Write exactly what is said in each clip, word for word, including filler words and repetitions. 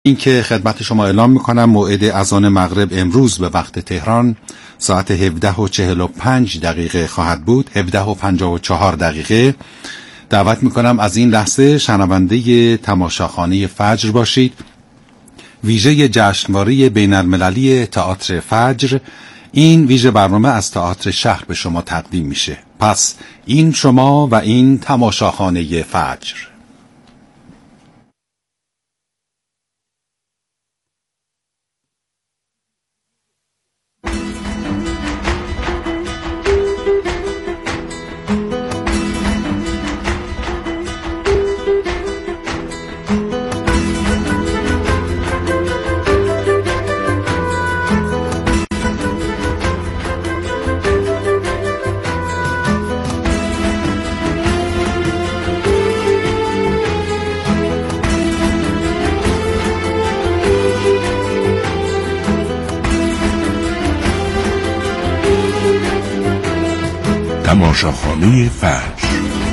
این که خدمت شما اعلام میکنم موعد اذان مغرب امروز به وقت تهران ساعت هفده و چهل و پنج دقیقه خواهد بود. هفده و پنجاه و چهار دقیقه. دعوت میکنم از این لحظه شنونده تماشاخانه فجر باشید. ویژه جشنواره بین المللی تئاتر فجر. این ویژه برنامه از تئاتر شهر به شما تقدیم میشه. پس این شما و این تماشاخانه فجر. تماشاخانه فجر.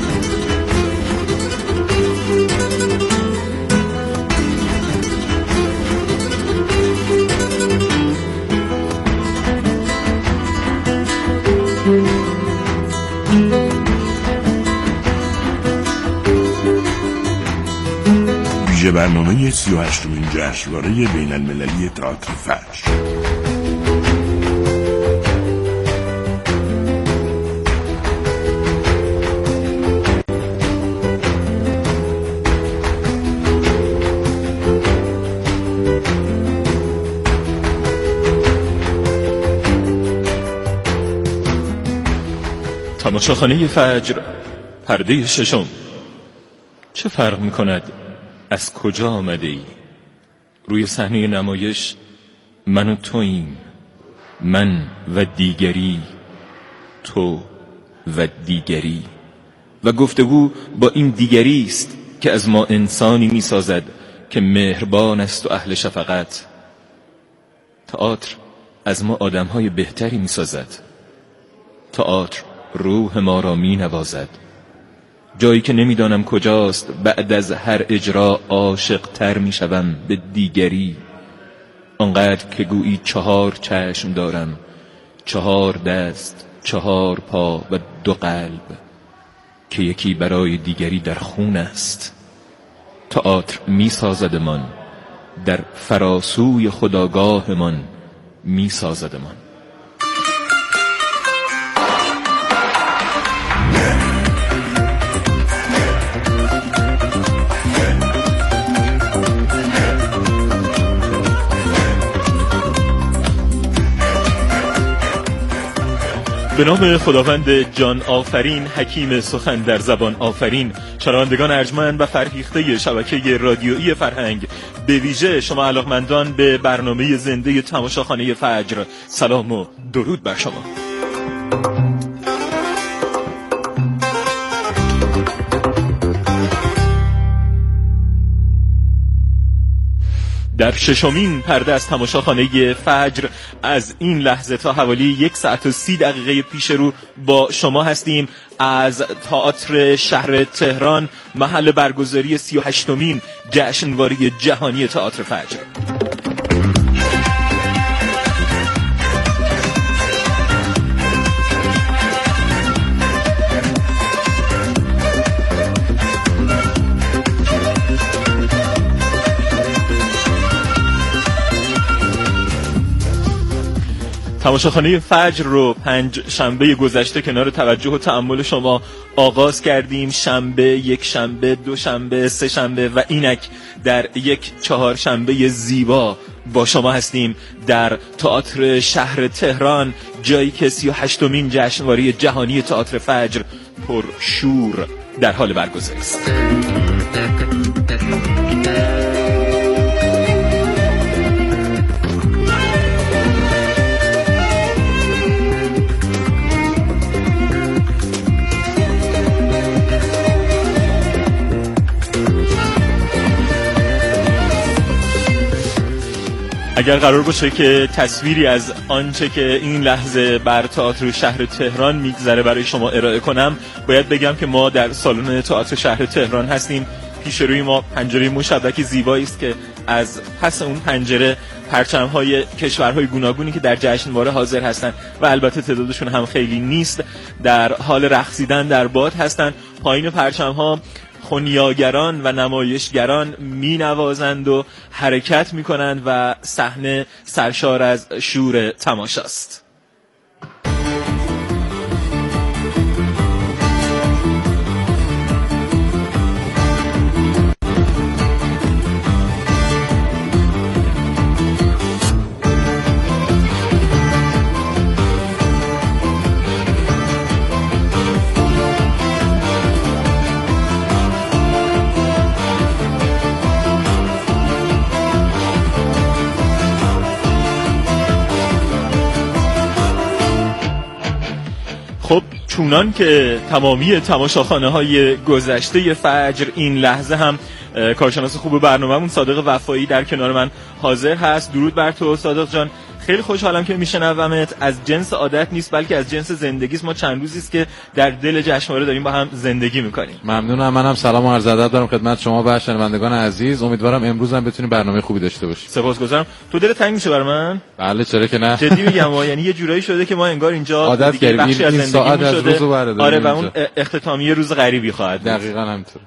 ویژه برنامه سی و هشتمین جشنواره بین المللی تئاتر فجر. تماشاخانه فجر، پرده ششم. چه فرق می کند از کجا آمده ای؟ روی صحنه نمایش من و توییم، من و دیگری، تو و دیگری، و گفتگو با این دیگری است که از ما انسانی می سازد که مهربان است و اهل شفقت. تئاتر از ما آدمهای بهتری می سازد. تئاتر روح ما را می نوازد. جایی که نمیدانم کجاست بعد از هر اجرا عاشق تر می شوم به دیگری، آنقدر که گویی چهار چشم دارم، چهار دست، چهار پا و دو قلب، که یکی برای دیگری در خون است. تئاتر می سازدمان، در فراسوی خودآگاهمان می سازدمان. به نام خداوند جان آفرین، حکیم سخن در زبان آفرین. شنوندگان ارجمند و فرهیخته شبکه رادیویی فرهنگ، به ویژه شما علاقمندان به برنامه زنده تماشاخانه فجر، سلام و درود بر شما. در ششمین پرده از تماشاخانه فجر از این لحظه تا حوالی یک ساعت و سی دقیقه پیش رو با شما هستیم از تئاتر شهر تهران، محل برگزاری سی و هشتمین جشنواره جهانی تئاتر فجر. تماشاخانه فجر رو پنج شنبه گذشته کنار توجه و تأمل شما آغاز کردیم. شنبه، یک شنبه، دو شنبه، سه شنبه و اینک در یک چهار شنبه زیبا با شما هستیم در تئاتر شهر تهران، جایی که سی و هشتمین جشنواره جهانی تئاتر فجر پر شور در حال برگزاری است. اگر قرار باشه که تصویری از آنچه که این لحظه بر تئاتر شهر تهران میگذره برای شما ارائه کنم، باید بگم که ما در سالن تئاتر شهر تهران هستیم پیش روی ما پنجره مشبک زیبایی است که از پس اون پنجره پرچم‌های کشورهای گوناگونی که در جشنواره حاضر هستند و البته تعدادشون هم خیلی نیست در حال رقصیدن در باد هستند. پایین پرچم‌ها خونیاگران و نمایشگران می نوازند و حرکت می کنند و صحنه سرشار از شور تماشاست. خب چونان که تمامی تماشاخانه های گذشته فجر این لحظه هم کارشناس خوب برنامه‌مون صادق وفایی در کنار من حاضر هست. درود بر تو صادق جان، خیلی خوشحالم که میشنومت. از جنس عادت نیست بلکه از جنس زندگی است. ما چند روزی است که در دل جشنواره داریم با هم زندگی میکنیم. ممنونم. منم سلام و عرض ادب دارم خدمت شما و شنوندگان عزیز. امیدوارم امروز هم بتونیم برنامه خوبی داشته باشیم. سپاسگزارم. تو دل تنگ میشه برای من؟ بله چرا که نه. جدی میگم، یعنی یه جورایی شده که ما انگار اینجا عادت کردیم این ساعت از روز رو برداریم. آره و اون اختتامیه روز غریبی خواهد بود. دقیقاً همینطور.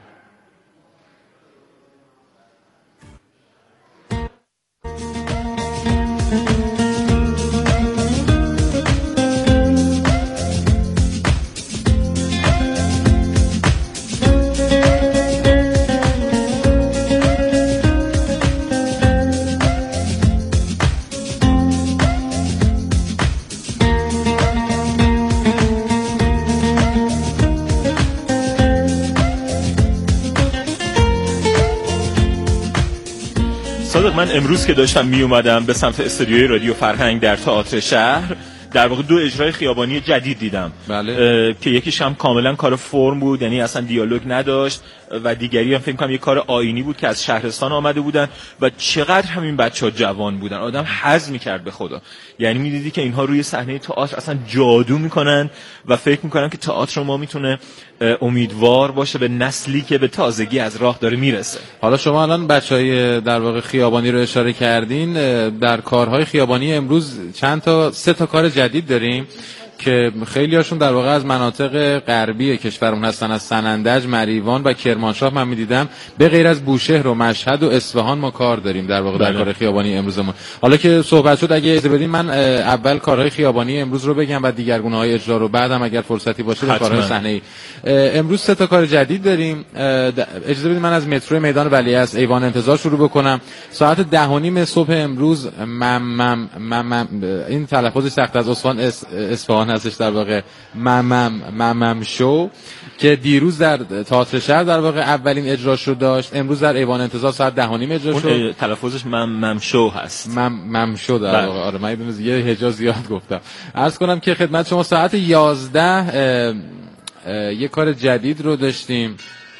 من امروز که داشتم می اومدم به سمت استودیوی رادیو فرهنگ در تئاتر شهر، در واقع دو اجرای خیابانی جدید دیدم. بله. که یکیش هم کاملا کار فرم بود، یعنی اصلا دیالوگ نداشت، و دیگری هم فکر کنم یه کار آیینی بود که از شهرستان آمده بودن و چقدر همین بچه‌ها جوان بودن، آدم حظ می‌کرد به خدا. یعنی می‌دیدی که اینها روی صحنه تئاتر اصلا جادو می‌کنن و فکر می‌کنم که تئاتر ما می‌تونه امیدوار باشه به نسلی که به تازگی از راه داره میرسه. حالا شما الان بچهای در واقع خیابانی رو اشاره کردین. در کارهای خیابانی امروز چند تا سه تا کار جدید داریم که خیلی هاشون در واقع از مناطق غربی کشورمون هستن، از سنندج، مریوان و کرمانشاه. من می‌دیدم به غیر از بوشهر و مشهد و اصفهان ما کار داریم در واقع در کار خیابانی امروزمون. حالا که صحبت شد اگه اجازه بدین من اول کارهای خیابانی امروز رو بگم و دیگرگونه‌های اجرا رو بعدم اگر فرصتی باشه به کارهای صحنه‌ای. امروز سه تا کار جدید داریم. اجازه بدین من از مترو میدان ولیعصر ایوان انتظار شروع بکنم. ساعت ده و نیم صبح امروز مم مم مم این تلفظ سخت از اصفهان اصفهان هستش در واقع ممم ممم شو که دیروز در تئاتر شهر در واقع اولین اجراش رو داشت، امروز در ایوان انتظار ساعت ده و نیم اجرا شد. اون تلفظش ممم شو هست. مم مم شو در واقع. آره من یه هجا زیاد گفتم. عرض کنم که خدمت شما ساعت یازده یه کار جدید رو داشتیم،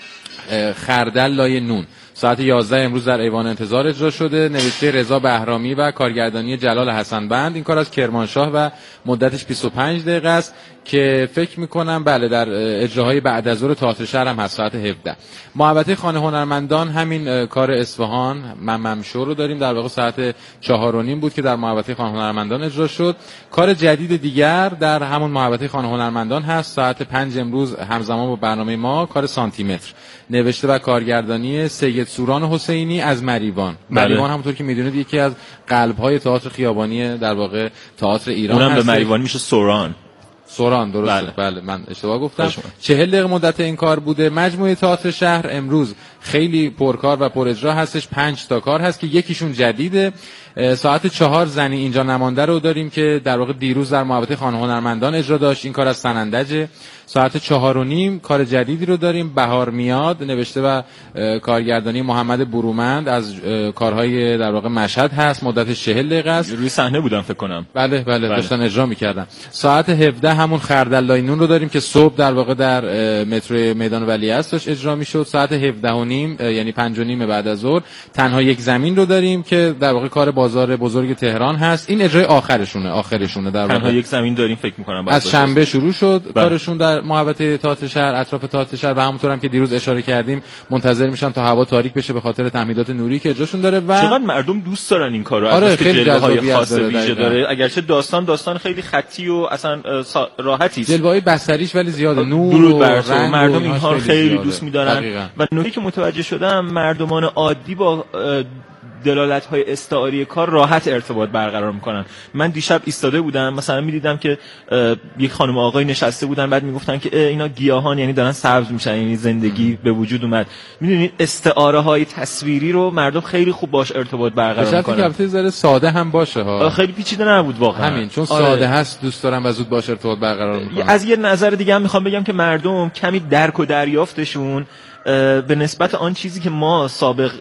خردل لای نون. ساعت یازده امروز در ایوان انتظار اجرا شده، نوشته رضا بهرامی و کارگردانی جلال حسن‌بند. این کار از کرمانشاه و مدتش بیست و پنج دقیقه است که فکر میکنم بله در اجراهای بعد از ظهر تئاتر شهر هم هست ساعت هفده. محوطه خانه هنرمندان همین کار اصفهان مممشو رو داریم، در واقع ساعت چهار و نیم بود که در محوطه خانه هنرمندان اجرا شد. کار جدید دیگر در همون محوطه خانه هنرمندان هست ساعت پنج امروز همزمان با برنامه ما، کار سانتیمتر، نوشته و کارگردانی سید سوران حسینی از مریوان. بله. مریوان همونطور که میدونید یکی از قلب‌های تئاتر خیابانی در واقع تئاتر ایران اونم هست. به مریوان میشه سوران. سوران درسته. بله, بله من اشتباه گفتم. چهل دقیقه مدت این کار بوده. مجموعه تئاتر شهر امروز خیلی پرکار و پر اجرا هستش. پنج تا کار هست که یکیشون جدیده. ساعت چهار زنی اینجا نمانده رو داریم که در واقع دیروز در محوطه خانه هنرمندان اجرا داشت. این کار از سنندج. ساعت چهار و نیم کار جدیدی رو داریم، بهار میاد، نوشته و کارگردانی محمد برومند، از کارهای در واقع مشهد هست، مدتش چهل دقیقه است. روی صحنه بودم فکر کنم. بله بله, بله. داشتن اجرا میکردن. ساعت هفده همون خردلای نون رو داریم که صبح در واقع در مترو میدان ولیعصر داشت اجرا میشد. ساعت هفده و نیم یعنی پنج و نیم بعد از ظهر تنها یک زمین رو داریم که در واقع کار بازار بزرگ تهران هست. این اجرای آخرشونه آخرشونه در واقع. تنها یک زمین داریم فکر می‌کنم از شنبه شروع شد بله. کارشون در محوطه تئاتر شهر، اطراف تئاتر شهر و همونطور هم که دیروز اشاره کردیم منتظر میشن تا هوا تاریک بشه به خاطر تمهیدات نوری که اجراشون داره. و چقدر مردم دوست دارن این کارو. آره خیلی جلوه‌های خاص ویژه داره، اگرچه داستان داستان خیلی خطی و اصلا راحتی است. جلوه‌های بصریش ولی زیاده، نور و رنگ، مردم اینها خیلی, خیلی دوست می‌دارن. دقیقا. و نکته که متوجه شدم مردمان عادی با دلالت‌های استعاری کار راحت ارتباط برقرار میکنن. من دیشب ایستاده بودم مثلا می‌دیدم که یک خانم آقای نشسته بودن، بعد میگفتن که اینا گیاهان یعنی دارن سبز میشن، یعنی زندگی به وجود اومد. میدونید استعاره‌های تصویری رو مردم خیلی خوب باش ارتباط برقرار میکنن. شاید البته ذره ساده هم باشه ها. خیلی پیچیده نبود واقعا. همین چون آره. ساده هست دوست دارم و زود باش ارتباط برقرار میکنن. از یه نظر دیگه هم میخوام بگم که مردم کمی درک و دریافتشون به نسبت آن چیزی که ما سابق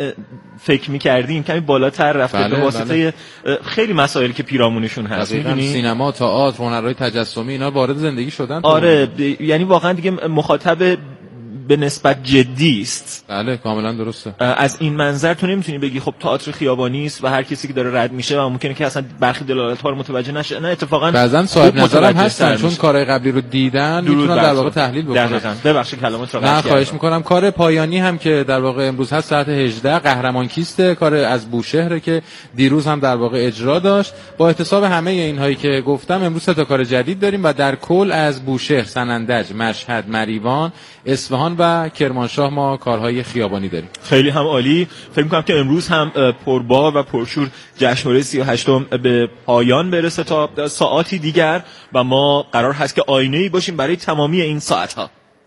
فکر می‌کردیم کمی بالاتر رفته بله، به واسطه بله. خیلی مسائلی که پیرامونشون هست. می‌دونی سینما، تئاتر، هنرهای تجسمی اینا وارد زندگی شدن. آره ب... یعنی واقعا دیگه مخاطب به نسبت جدی است. بله کاملا درسته. از این منظر تو نمیتونی بگی خب تئاتر خیابانی است و هر کسی که داره رد میشه و ممکنه که اصلا برخی دلالت‌ها رو متوجه نشه. نه اتفاقا بعضن صاحب نظرم هستن چون کارهای قبلی رو دیدن میتونن در واقع تحلیل بکنن. ببخشید کلامت رو قطع نه خواهش میکنم. کار پایانی هم که در واقع امروز هست ساعت هجده قهرمان کیسته، کار از بوشهر که دیروز هم در واقع اجرا داشت. با احتساب همه اینهایی که گفتم امروز سه تا کار جدید داریم و در کل از بوشهر، سنندج، مشهد، مریوان، اصفهان و کرمانشاه ما کارهای خیابانی داریم. خیلی هم عالی. فکر می‌کنم که امروز هم پربار و پرشور جشنواره سی و هشتم به پایان برسه تا ساعاتی دیگر و ما قرار هست که آینه‌ای باشیم برای تمامی این ساعت‌ها.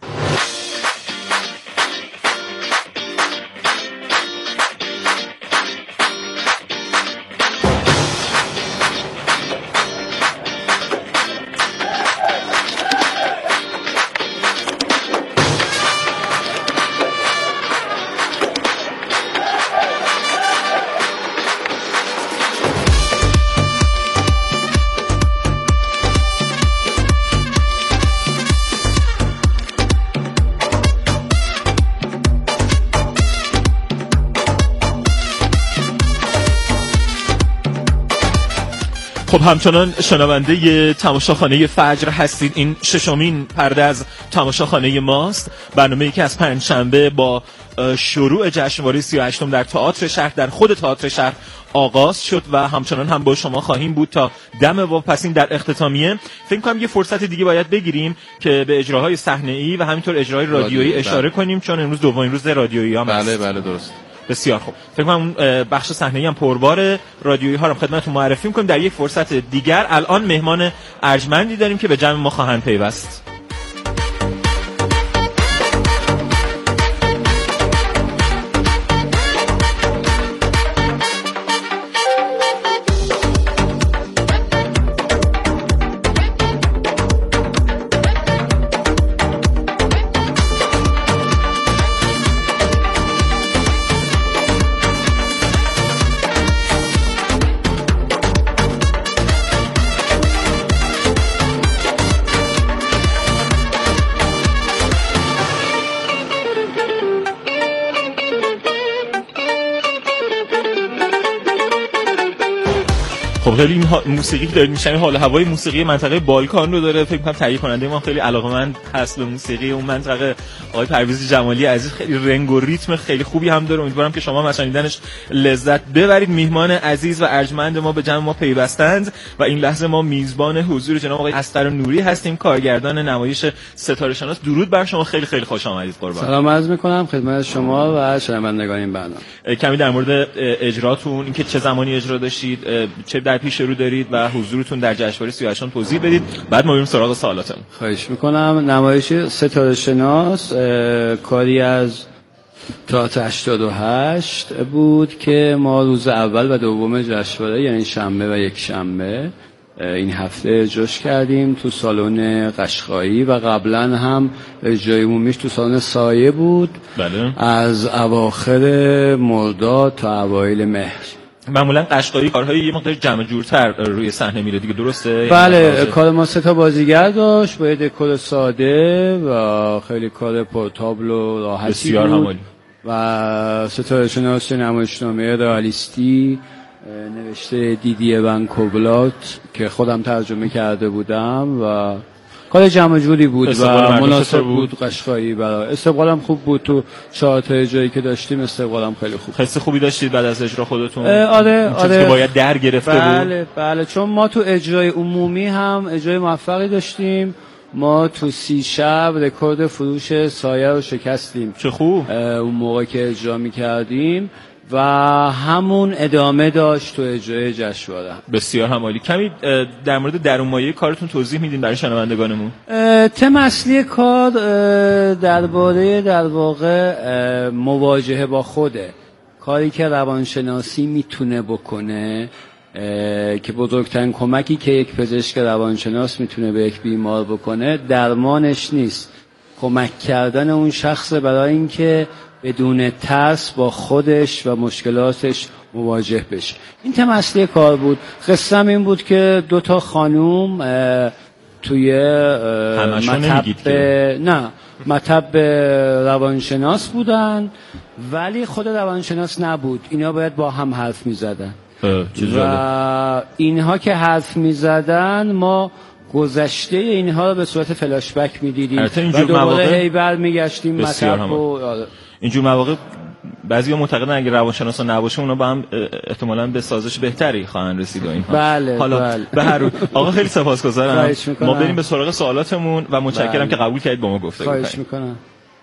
خب همچنان شنونده تماشاخانه فجر هستید. این ششمین پرده از تماشاخانه ماست، برنامه‌ای که از پنجشنبه با شروع جشنواره سی و هشتم در تئاتر شهر در خود تئاتر شهر آغاز شد و همچنان هم با شما خواهیم بود تا دم واپسین در اختتامیه. فکر کنم یه فرصت دیگه باید بگیریم که به اجراهای صحنه‌ای و همینطور اجراهای رادیویی اشاره بله. کنیم چون امروز دومین روز رادیویی هم بله بله درست. بسیار خوب. فکر کنم اون بخش صحنه‌ای هم پربار رادیویی ها رو خدمتتون معرفی می‌کنیم در یک فرصت دیگر. الان مهمان ارجمندی داریم که به جمع ما خواهند پیوست. خب خیلی این موسیقی که دارید میشنوید حال هوای موسیقی منطقه بالکان رو داره. فکر کنم تهیه کننده ما خیلی علاقه‌مند هست به موسیقی اون منطقه، آقای پرویز جمالی عزیز. خیلی رنگ و ریتم خیلی خوبی هم داره. امیدوارم که شما از شنیدنش لذت ببرید. میهمان عزیز و ارجمند ما به جمع ما پیوستند و این لحظه ما میزبان حضور جناب آقای استر نوری هستیم، کارگردان نمایش ستاره شناس. درود بر شما، خیلی خیلی خوش آمدید. قربان. سلام عرض می‌کنم خدمت شما و شنوندگان این برنامه. کمی در مورد اجراتون، اینکه چه زمانی اجرا داشتید، چه در پیش رو دارید و حضورتون در جشنواره سی و هشتم توضیح بدید، بعد ما بریم سراغ سوالاتم. خواهش میکنم. نمایش ستاره شناس کاری از تئاتر هشتاد و هشت بود که ما روز اول و دوم جشنواره یعنی شنبه و یک شنبه این هفته اجراش کردیم تو سالن قشقایی و قبلا هم اجرای عمومیش تو سالن سایه بود. بله. از اواخر مرداد تا اوایل مهر. معمولا قشقایی کارهای یه مقدار جمع جورتر روی صحنه میره دیگه، درسته؟ بله، کار ما سه تا بازیگر داشت با یه دکور ساده و خیلی کار پورتابل و راحتی بسیار بود همالی. و ستاره شناس نمایشنامه رئالیستی نوشته دیدیه ونکوبلات که خودم ترجمه کرده بودم و کار جمع جوری بود و مناسب بود. بود قشقایی برای استقبالم خوب بود. تو چهار تا اجرایی که داشتیم استقبالم خیلی خوب. حس خوبی داشتید بعد از اجرا خودتون؟ آره آره که باید در گرفته بود. بله بله، چون ما تو اجرای عمومی هم اجرای موفقی داشتیم. ما تو سی شب رکورد فروش سایه رو شکستیم. چه خوب. اون موقع که اجرا می‌کردیم و همون ادامه داشت تو اجرای جشنواره. بسیار همالی. کمی در مورد درون مایه کارتون توضیح میدین برای شنوندگانمون؟ تم اصلی کار درباره در واقع مواجهه با خوده، کاری که روانشناسی میتونه بکنه که بزرگترین کمکی که یک پزشک روانشناس میتونه به یک بیمار بکنه درمانش نیست، کمک کردن اون شخص برای اینکه بدون ترس با خودش و مشکلاتش مواجه بشه. این تم اصلی کار بود. قصه‌م این بود که دو تا خانوم توی مطب نه مطب روانشناس بودن ولی خود روانشناس نبود، اینا باید با هم حرف می‌زدن و اینها که حرف می‌زدن ما گذشته اینها رو به صورت فلاش بک می‌دیدیم و دوباره هی برمیگشتیم مطب و اینجور مواقع بعضی‌ها معتقدن اگه روانشناسا نباشه اونا با هم احتمالاً به سازش بهتری خواهند رسید و اینها. بله حالا بله. به هر حال آقا خیلی سپاسگزارم. ما بریم به سراغ سوالاتمون و متشکرم بله. که قبول کردید با ما گفتگو کنید. خواهش می‌کنم.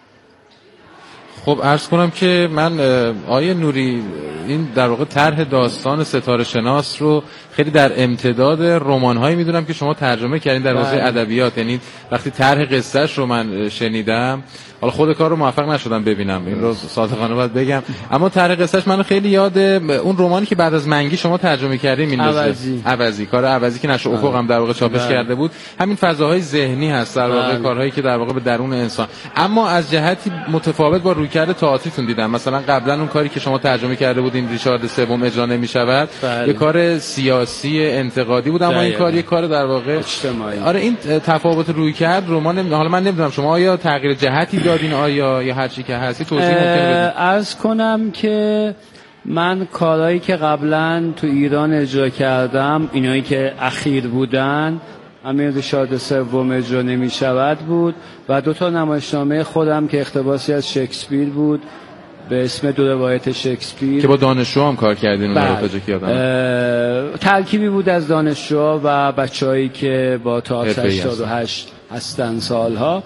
خب عرض کنم که من آیه نوری این در واقع طرح داستان ستاره شناس رو خیلی در امتداد رمان‌هایی میدونم که شما ترجمه کردین در حوزه ادبیات. یعنی وقتی طرح قصه‌اش رو من شنیدم، حالا خود کار رو موفق نشدم ببینم، این رو صادقانه باید بگم، اما طرح قصه‌اش منو خیلی یاد اون رمانی که بعد از منگی شما ترجمه کردین میندازه. عوضی عوضی کار عوضی که نشر افق هم در واقع چاپش کرده بود. همین فضاهای ذهنی هست در واقع، کارهایی که در واقع به درون انسان، اما از جهتی متفاوت با رویکرد تئاتریتون دیدم. مثلا قبلا اون کاری که شما ترجمه کرده بودین ریچارد سوم اجرا نمی‌شود، یه کار سیاسی انتقادی بود، اما این کار یه کار در واقع اجتماعی. آره این تفاوت رویکرد رمان، حالا من نمیدونم شما آیا تغییر جهتی دادین آیا یا هر چی که هستی توضیح ممکنه بدید؟ عرض کنم که من کارهایی که قبلا تو ایران اجرا کردم، اینایی که اخیر بودن، همین ریچارد سوم اجرا نمی‌شود بود و دو تا نمایشنامه خودم که اقتباسی از شکسپیر بود به اسم دو روایت شکسپیر که با دانشجو هم کار کردین. اون رو که یادم ترکیبی بود از دانشجو و بچه‌هایی که با تئاتر هشتاد و هشت هستن سالها.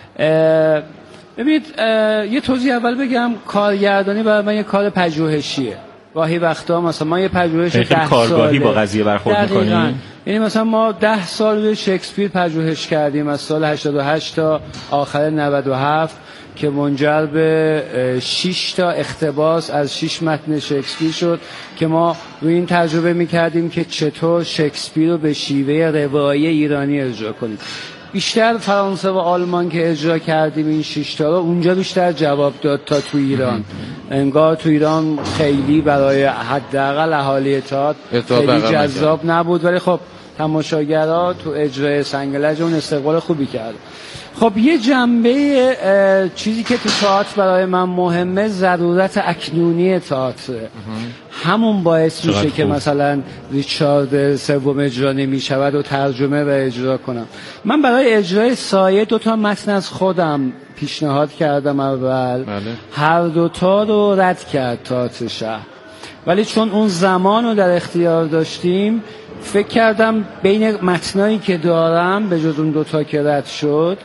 ببینید یه توضیح اول بگم، کارگردانی برای من یه کار پژوهشیه. گاهی وقتا مثلا ما یه پژوهش ده کارگاهی با قضیه برخورد می‌کنیم. یعنی مثلا ما ده سال روی شکسپیر پژوهش کردیم از سال هشتاد و هشت تا آخر نود و هفت که منجر به شش تا اقتباس از شش متن شکسپیر شد که ما روی این تجربه می‌کردیم که چطور شکسپیر رو به شیوه روایی ایرانی اجرا کنیم. بیشتر فرانسه و آلمان که اجرا کردیم این شش تا رو، اونجا بیشتر جواب داد تا تو ایران. انگار تو ایران خیلی برای حداقل اهالی تئاتر خیلی جذاب نبود، ولی خب تماشاگرها تو اجرای سنگلج اون استقبال خوبی کرد. خب یه جنبه چیزی که تو تئاتر برای من مهمه ضرورت اکنونی تئاتره. همون باعث میشه که مثلا ریچارد سوم اجرا نمی‌شود و ترجمه و اجرا کنم. من برای اجرای سایه دو تا متن از خودم پیشنهاد کردم اول. بله. هر دو تا رو رد کرد تئاتر شهر، ولی چون اون زمان رو در اختیار داشتیم فکر کردم بین متنایی که دارم به جز اون دوتا که رد شد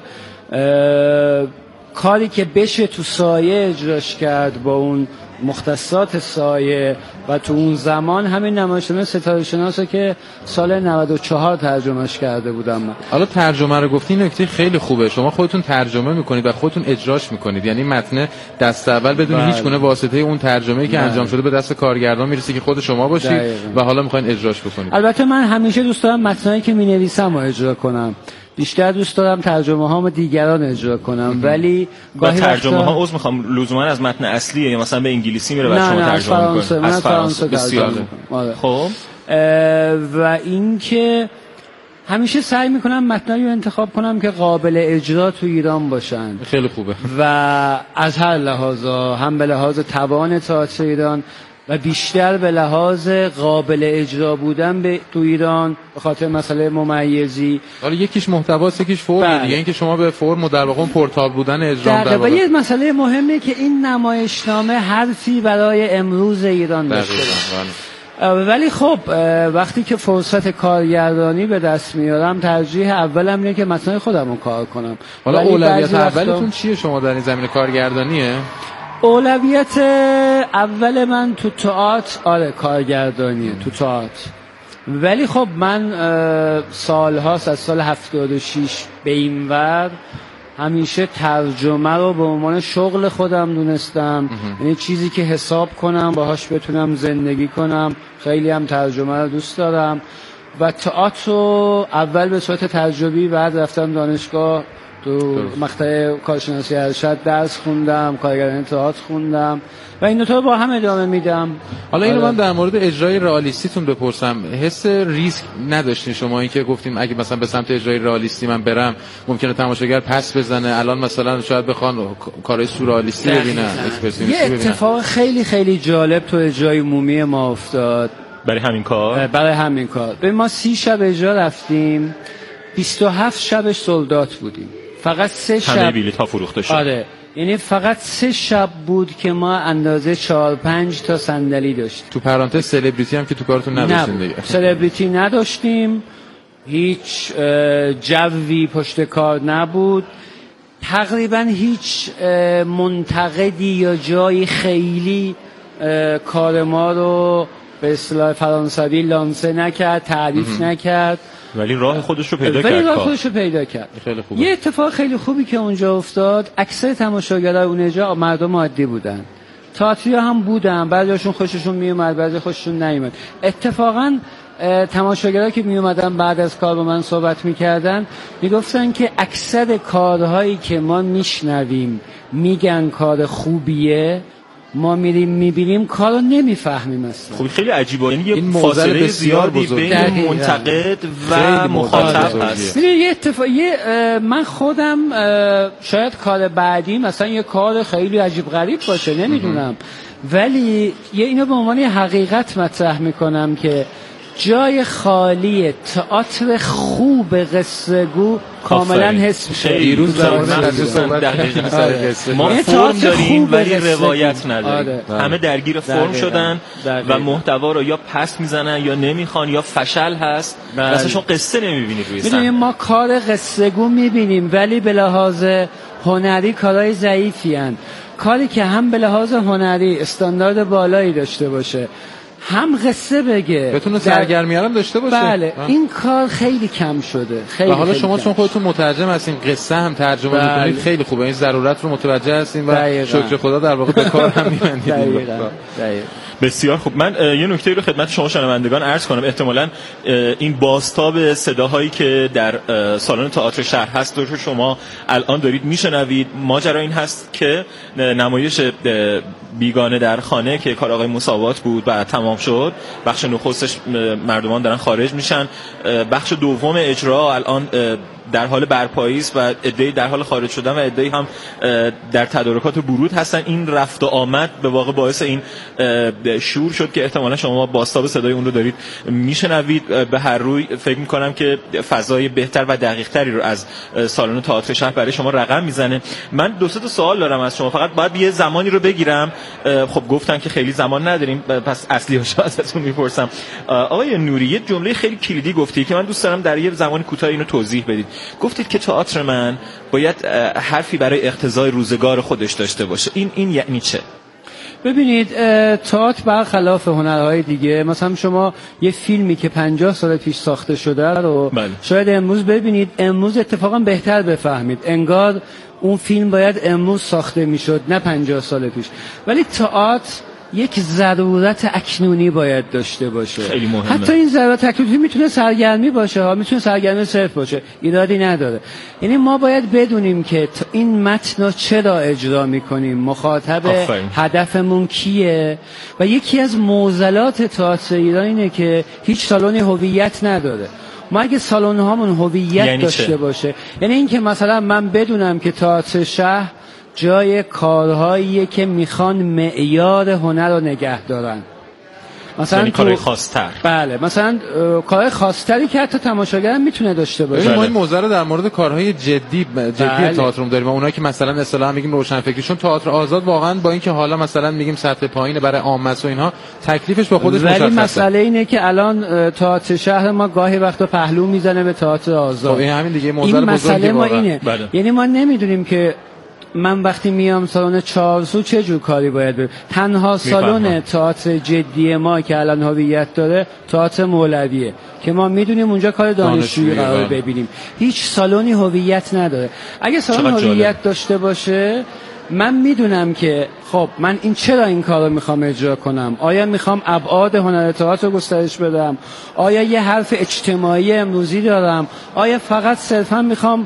کاری که بشه تو سایه اجراش کرد با اون مختصات سایه و تو اون زمان همین نمایشنامه ستاره شناسه که سال نود و چهار ترجمهش کرده بودم من. حالا ترجمه رو گفتی، نکته خیلی خوبه، شما خودتون ترجمه میکنید و خودتون اجراش میکنید، یعنی متن دست اول بدون هیچ گونه واسطه اون ترجمه‌ای که انجام شده به دست کارگردان میرسه که خود شما باشید دقیقا. و حالا میخواین اجراش بکنید. البته من همیشه دوست دارم متنایی که مینویسم رو اجرا کنم. بیشتر دوست دارم ترجمه هامو دیگران اجرا کنم، ولی با ترجمه ها عذر میخوام لزوما از متن اصلیه یا مثلا به انگلیسی میره بعد شما ترجمه میکنید؟ از فرانسه بسیار. خب و اینکه همیشه سعی میکنم متنایی رو انتخاب کنم که قابل اجرا تو ایران باشن. خیلی خوبه. و از هر لحاظا، هم به لحاظ توان تئاتر ایران و بیشتر به لحاظ قابل اجرا بودن به تو ایران به خاطر مسئله ممیزی. حالا یکیش محتواست یکیش فرم دیگه، اینکه شما به فرم و در واقع پورتال بودن اجرا در واقع. یه مسئله مهمه که این نمایشنامه حرفی برای امروز ایران داشته باشه. ولی خب وقتی که فرصت کارگردانی به دست میارم ترجیح اولم اینه که متن خودم رو کار کنم. حالا اولویت اولتون چیه شما در این زمینه کارگردانیه؟ اولویت اول من تو تئاتر آره کارگردانیه تو تئاتر. ولی خب من سالهاست از سال هفتاد و شش به این ور همیشه ترجمه رو به عنوان شغل خودم دونستم، یعنی چیزی که حساب کنم باهاش بتونم زندگی کنم. خیلی هم ترجمه رو دوست دارم و تئاتر رو اول به صورت تجربی، بعد رفتم دانشگاه تو مقطع کارشناسی ارشد درس خوندم، کارگردانی تئاتر خوندم و این دو تا رو با هم ادامه میدم. حالا اینو من در مورد اجرای رئالیستیتون بپرسم، حس ریسک نداشتین شما این که گفتیم اگه مثلا به سمت اجرای رئالیستی من برم ممکنه تماشاگر پس بزنه، الان مثلا شاید بخوان کارهای سورئالیستی ببینن، اکسپرسیونیستی ببینن؟ یه اتفاق خیلی خیلی جالب تو اجرای مومی ما افتاد برای همین کار. برای همین کار به ما سی شب اجرا رفتیم، بیست و هفت شبش سولدات بودیم، فقط سه شب همه بلیط ها فروخته شد. آره یعنی فقط سه شب بود که ما اندازه چهار پنج تا صندلی داشتیم. تو پرانتز سلبریتی هم که تو کارتون نداشتین دیگه؟ سلبریتی نداشتیم، هیچ جوی پشت کار نبود، تقریبا هیچ منتقدی یا جایی خیلی کار ما رو به اصطلاح فرانسوی لانسه نکرد، تعریف نکرد، ولی راه خودش رو پیدا ولی کرد. راه خودش رو پیدا کرد. خیلی خوبه. یه اتفاق خیلی خوبی که اونجا افتاد، اکثر تماشاگرای اونجا مردم عادی بودن، تئاتریا هم بودن، بعضیاشون خوششون میومد بعضی خوششون نمیومد. اتفاقا تماشاگرایی که میومدن بعد از کار با من صحبت میکردن میگفتن که اکثر کارهایی که ما میشنویم میگن کار خوبیه، ما میریم میبینیم کارو نمیفهمیم اصلا. خب خیلی عجیبه، یعنی یه فاصله زیادی بین منتقد و مخاطب هست. یه اتفاق یه من خودم شاید کار بعدی مثلا یه کار خیلی عجیب غریب باشه نمیدونم، ولی یه اینو به عنوان حقیقت مطرح میکنم که جای خالی تئاتر خوب قصه گو کاملا حس میشه. دیروز در مورد ما فرم داریم ولی روایت نداریم. همه درگیر فرم شدن و محتوا رو یا پس میزنن یا نمیخوان یا فشل هست، اصلا قصه نمیبینید روی صحنه. میدونیم ما کار قصه گو میبینیم ولی به لحاظ هنری کارهای ضعیفی ان. کاری که هم به لحاظ هنری استاندارد بالایی داشته باشه، هم قصه بگه، بتونه سرگرمی هم داشته باشه. بله ها. این کار خیلی کم شده. خیلی و حالا خیلی شما کم. چون خودتون مترجم هستین، قصه هم ترجمه بله. می‌کنید، خیلی خوبه. این ضرورت رو متوجه هستین و دقیقا. شکر خدا در واقع به کار هم می‌بندید. دقیقاً. دقیقاً. بسیار خوب. من یه نکته رو خدمت شما شنوندگان عرض کنم. احتمالاً این بازتاب صداهایی که در سالن تئاتر شهر هست رو شما الان دارید میشنوید. ماجرا این هست که نمایش بیگانه در خانه که کار آقای مساوات بود بعد تمام شد، بخش نخستش مردمان دارن خارج میشن، بخش دوم اجرا الان در حال برپایی است و عده‌ای در حال خارج شدن و عده‌ای هم در تدارکات ورود هستن. این رفت و آمد به واقع باعث این شور شد که احتمالاً شما بازتاب صدای اون رو دارید میشنوید. به هر روی فکر می‌کنم که فضای بهتر و دقیق‌تری رو از سالن تئاتر شهر برای شما رقم میزنه. من دو سه تا سوال دارم از شما، فقط باید یه زمانی رو بگیرم. خب گفتن که خیلی زمان نداریم، پس اصلی‌هاش ازتون میپرسم. آقای نوری یه جمله خیلی کلیدی گفتی که من دوست دارم در یه زمان کوتاه اینو توضیح بدید. گفتید که تئاتر من باید حرفی برای اقتضای روزگار خودش داشته باشه. این این یعنی چه؟ ببینید تئاتر برخلاف هنرهای دیگه، مثلا شما یه فیلمی که پنجاه سال پیش ساخته شده رو بله. شاید امروز ببینید، امروز اتفاقا بهتر بفهمید، انگار اون فیلم باید امروز ساخته میشد نه پنجاه سال پیش. ولی تئاتر یک ضرورت اکنونی باید داشته باشه. خیلی مهمه. حتی این ضرورت اکنونی میتونه سرگرمی باشه ها، میتونه سرگرمی صرف باشه، ایرادی نداره. یعنی ما باید بدونیم که این متن رو چرا اجرا میکنیم، مخاطب آفرین. هدفمون کیه. و یکی از معضلات تئاتر ایران اینه که هیچ سالن هویت نداره. ما اگه سالن هامون هویت یعنی داشته چه؟ باشه، یعنی اینکه مثلا من بدونم که تئاتر شهر جای کارهاییه که میخوان معیار هنر رو نگه دارن، مثلا یعنی کارهای خاص‌تر. بله، مثلا کارهای خاص‌تری که حتی تماشاگر هم میتونه داشته باشه. ما این موضوع رو در مورد کارهای جدی جدی بله. تئاتر داریم و اونایی که مثلا اصطلاحا میگیم روشنفکریشون تئاتر آزاد، واقعا با اینکه حالا مثلا میگیم سطح پایینه برای عامه و اینها، تکلیفش با خودش مشخصه. ولی مسئله اینه که الان تئاتر شهر ما گاهی وقتا پهلو میزنه به تئاتر آزاد. خب این همین دیگه موضوع این مسئله ما واقعا. اینه. بله. یعنی ما نمیدونیم که من وقتی میام سالن چهارسو چه جور کاری باید برم. تنها سالن تئاتر جدی ما که الان هویت داره تئاتر مولویه که ما میدونیم اونجا کار دانشجویی قرار ببینیم. هیچ سالنی هویت نداره. اگه سالن هویت داشته باشه، من میدونم که خب من این چرا این کارو میخوام اجرا کنم. آیا میخوام ابعاد هنر تئاتر رو گسترش بدم؟ آیا یه حرف اجتماعی امروزی دارم؟ آیا فقط صرفا میخوام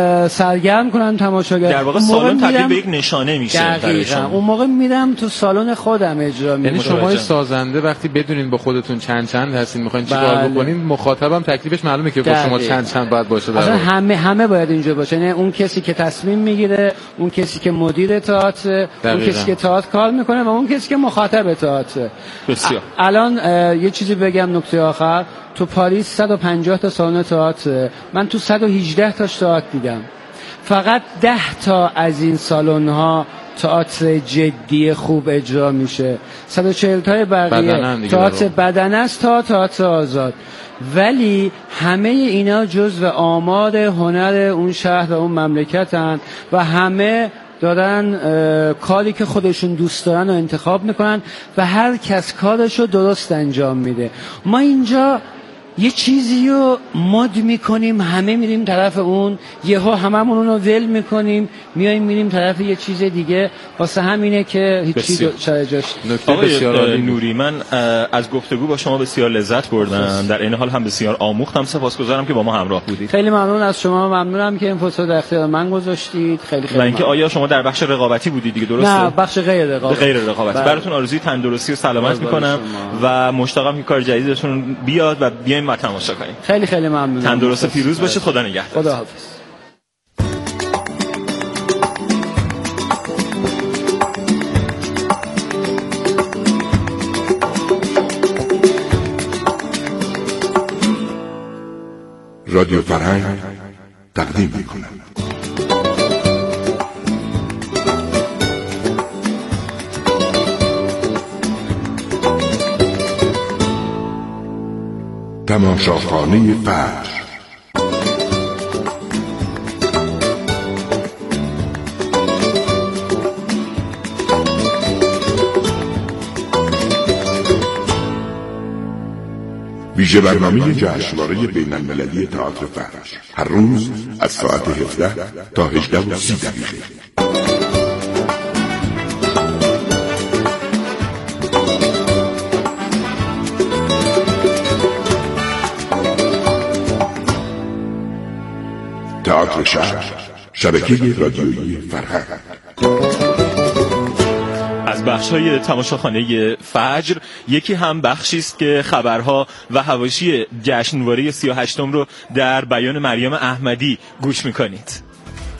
سرگرم کنم تماشاگر؟ در واقع سالن تبدیل به یک نشانه میشه برای شما. اون موقع میرم تو سالن خودم اجرا میکنم. یعنی شما سازنده وقتی بدونین با خودتون چند چند هستین میخواین چیکار بله. بکنین، مخاطبم تکلیفش معلومه که با شما چند چند باید باشه. اصلا همه همه باید اینجا باشه. یعنی اون کسی که تصمیم میگیره، اون کسی که مدیر تئاتر، اون کسی که تئاتر کار میکنه و اون کسی که مخاطب تئاتر. بسیار. الان یه چیزی بگم نکته آخر، تو پاریس صد و پنجاه تا سالن تئاتر، من تو صد و هجده تاش تئاتر دیدم. فقط ده تا از این سالن ها تئاتر جدی خوب اجرا میشه. صد و چهل تای بقیه تئاتر بدنه است تا تئاتر آزاد. ولی همه اینا جزو آمار هنر اون شهر و اون مملکتن و همه دارن کاری که خودشون دوست دارن رو انتخاب میکنن و هر کس کارش رو درست انجام میده. ما اینجا یه چیزی رو مد میکنیم، همه میریم طرف اون، یهو هممون اون رو ول میکنیم میایم میریم طرف یه چیز دیگه. واسه همینه که هیچ چیز سر جاش. نکته بسیار نوری، من از گفتگو با شما بسیار لذت بردم، در این حال هم بسیار آموختم. سپاسگزارم که با ما همراه بودید. خیلی ممنون از شما، ممنونم که این فرصت در اختیار من گذاشتید. خیلی خیلی. و اینکه آیا شما در بخش رقابتی بودید دیگه، درسته؟ نه، بخش غیر رقابتی. غیر رقابتی. براتون آرزوی تندرستی و سلامت میکنم و مشتاقم که کار جدیدتون بیاد و بیایم و تماشا کنیم. خیلی خیلی ممنونم. تندرست و پیروز باشید. خدا نگهدار. خدا حافظ. رادیو فرهنگ تقدیم می‌کند تماشاخانه فجر. ویژه برنامه جشنواره بین المللی تئاتر فجر، هر روز از ساعت هفده تا هجده و سی دقیقه. تئاتر شهر، شبکه رادیویی فرهنگ. از بخش‌های تماشاخانه فجر یکی هم بخشی است که خبرها و حواشی جشنواره سی و هشتم رو در بیان مریم احمدی گوش می‌کنید.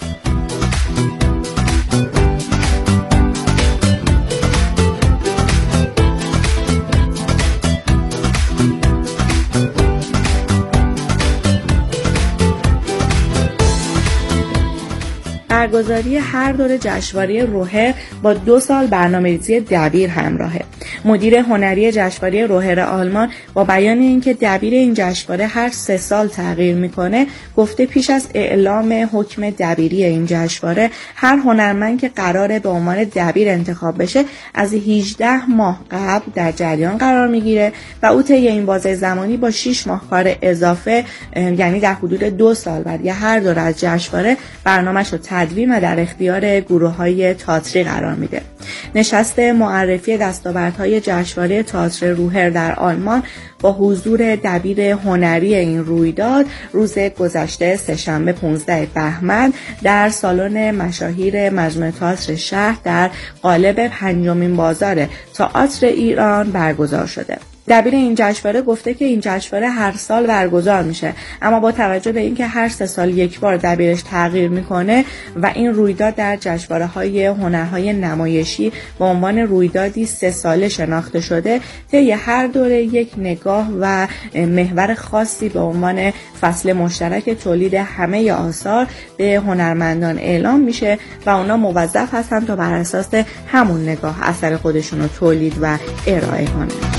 برگزاری هر دوره جشنواره روحر با دو سال برنامه‌ریزی دبیر همراهه. مدیر هنری جشنواره روحر آلمان با بیان اینکه دبیر این جشنواره هر سه سال تغییر میکنه گفته پیش از اعلام حکم دبیری این جشنواره هر هنرمند که قراره به عنوان دبیر انتخاب بشه از هجده ماه قبل در جریان قرار میگیره و او طی این بازه زمانی با شش ماه کار اضافه، یعنی در حدود دو سال بعد یا هر دوره از جشنواره برنامه‌شو تدوین تدوین و در اختیار گروه‌های تئاتری قرار میده. نشست معرفی دستاوردهای جشنواره تئاتر روحر در آلمان با حضور دبیر هنری این رویداد روز گذشته سه‌شنبه پانزده بهمن در سالن مشاهیر مجمع تئاتر شهر در قالب پنجمین بازار تئاتر ایران برگزار شده. دبیر این جشنواره گفته که این جشنواره هر سال برگزار میشه، اما با توجه به اینکه هر سه سال یک بار دبیرش تغییر میکنه و این رویداد در جشنواره‌های هنرهای نمایشی به عنوان رویدادی سه ساله شناخته شده، طی هر دوره یک نگاه و محور خاصی به عنوان فصل مشترک تولید همه آثار به هنرمندان اعلام میشه و اونا موظف هستن تا بر اساس همون نگاه اثر خودشون رو تولید و ارائه کنن.